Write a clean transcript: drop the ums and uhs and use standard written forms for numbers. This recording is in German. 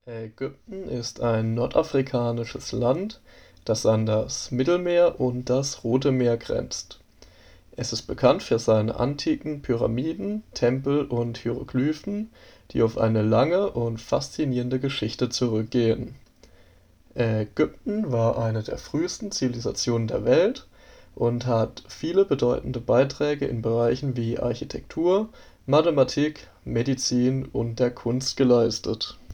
Ägypten ist ein nordafrikanisches Land, das an das Mittelmeer und das Rote Meer grenzt. Es ist bekannt für seine antiken Pyramiden, Tempel und Hieroglyphen, die auf eine lange und faszinierende Geschichte zurückgehen. Ägypten war eine der frühesten Zivilisationen der Welt und hat viele bedeutende Beiträge in Bereichen wie Architektur, Mathematik, Medizin und der Kunst geleistet